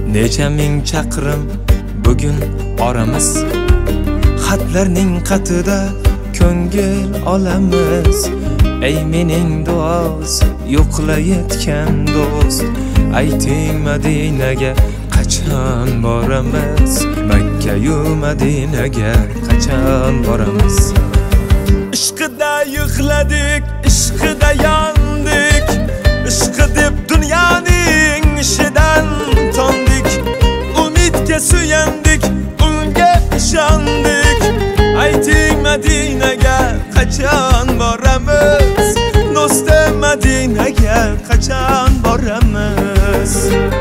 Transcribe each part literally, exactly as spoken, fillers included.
Necha ming chaqirim bugun oramiz, xatlarning qatida ko'ngil olamiz. Ey mening do'st, yo'qlayotgan do'st, ayting Madinaga qachon boramiz? Makka yu Madinaga qachon boramiz? Ishqida yig'ladik, ishqida yandik, ishqi deb dunyoning ishidan tondik. Umidga suyandik, unga ishondik. Ayting Madinaga qachon boramiz? Do'stim Madinaga qachon boramiz?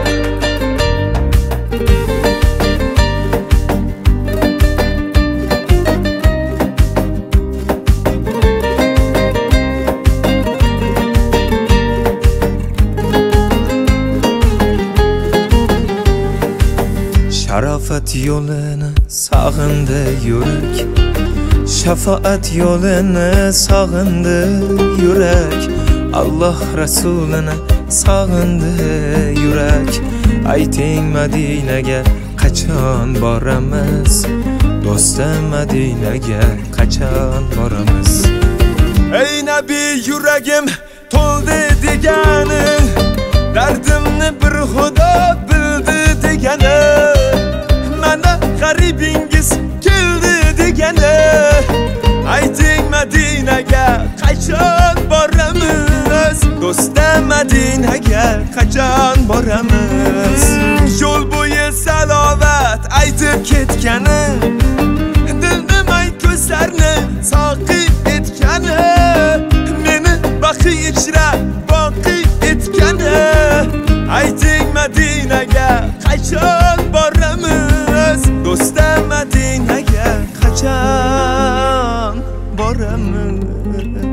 Sharofat yo'lini sog'indi yurak, shafaat yo'lini sog'indi yurak, Alloh rasulini sog'indi yurak. Ayting Madinaga qachon boramiz? Do'stim Madinaga qachon boramiz? Ey nabiy, yuragim to'ldi degani, dardimni bir xudo bildi degani, mana g'aribingiz keldi degani. Ayting Madinaga qachon boramiz? Do'stim Madinaga qachon boramiz? Yo'l bo'yi salovat aytib ketgani, dilni may ko'zlarni soqi etgani, meni baxi ichra boqi etgani. Ayting Madinaga qachon boramiz? Do'stim Madinaga qachon boramiz?